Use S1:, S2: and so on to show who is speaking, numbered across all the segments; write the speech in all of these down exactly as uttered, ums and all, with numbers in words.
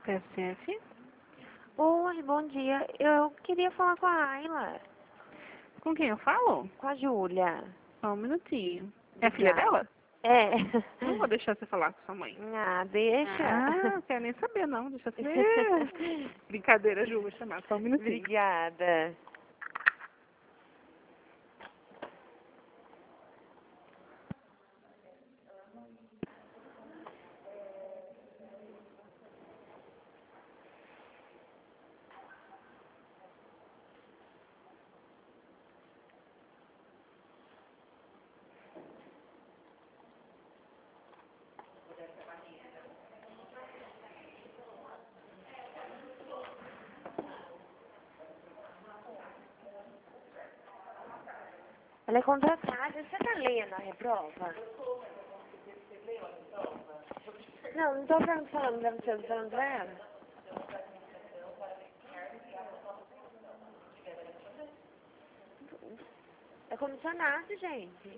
S1: P S F?
S2: Oi, bom dia. Eu queria falar com a Ayla,
S1: Com quem eu falo?
S2: com a Júlia.
S1: Só um minutinho. É a filha
S2: Obrigada.
S1: dela?
S2: É.
S1: Não vou deixar você falar com sua mãe.
S2: Ah, deixa.
S1: Ah, não quero nem saber não. Deixa você. Brincadeira, Ju, vou chamar. Só um minutinho.
S2: Obrigada. Ela é contratada. Você tá lendo a reprova? Não, não tô falando, falando, falando, falando, falando pra ela. É comissionado, gente.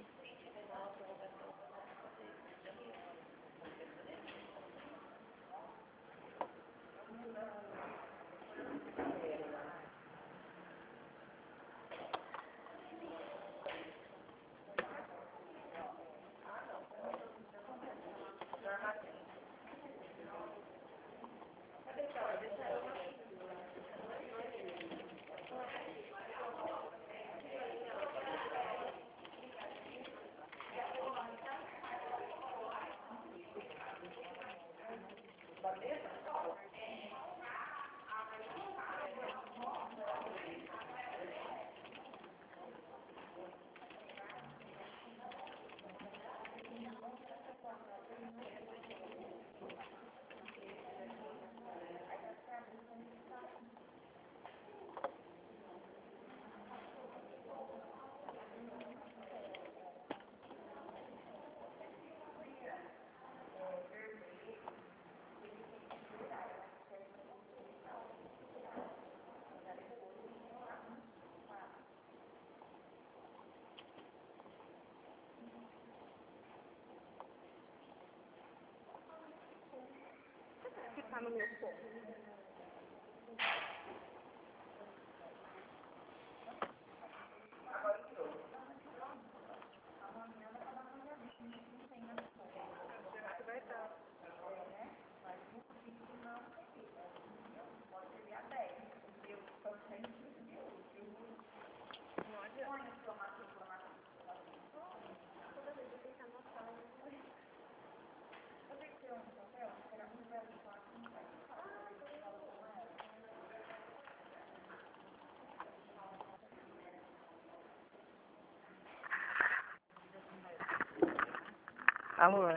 S3: Alô?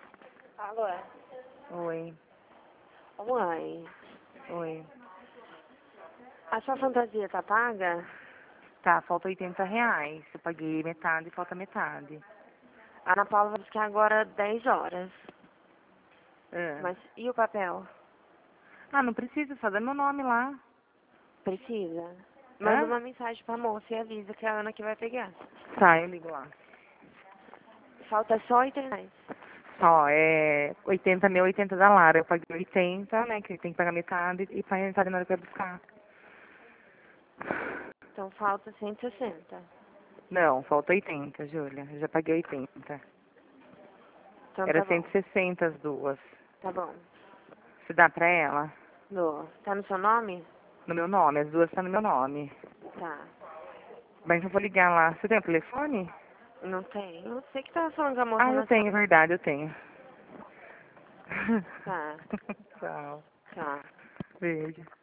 S2: Alô?
S3: Oi.
S2: Ô, mãe,
S3: Oi.
S2: a sua fantasia tá paga?
S3: Tá, falta oitenta reais. Eu paguei metade, falta metade.
S2: A Ana Paula disse que é agora dez horas.
S3: É.
S2: Mas e o papel?
S3: Ah, não precisa, só dá meu nome lá.
S2: Precisa? Manda
S3: Hã?
S2: uma mensagem pra moça e avisa que é a Ana que vai pegar.
S3: Tá, eu ligo lá.
S2: Falta só oitenta reais.
S3: Ó, é oitenta meu, oitenta da Lara. Eu paguei oitenta, né, que tem que pagar metade e pagar metade na hora que eu buscar.
S2: Então falta cento e sessenta.
S3: Não, falta oitenta, Júlia. Eu já paguei oitenta.
S2: Então
S3: Era
S2: tá bom.
S3: cento e sessenta as duas.
S2: Tá bom.
S3: Você dá pra ela?
S2: Dou. Tá no seu nome?
S3: No meu nome, as duas tá no meu nome.
S2: Tá.
S3: Mas eu vou ligar lá. Você tem o telefone?
S2: Não tem. Eu sei que tava falando com a moça
S3: Ah, eu
S2: na
S3: tenho,
S2: sala.
S3: é verdade, eu tenho.
S2: Tá.
S3: Tchau.
S2: Tá.
S3: Beijo.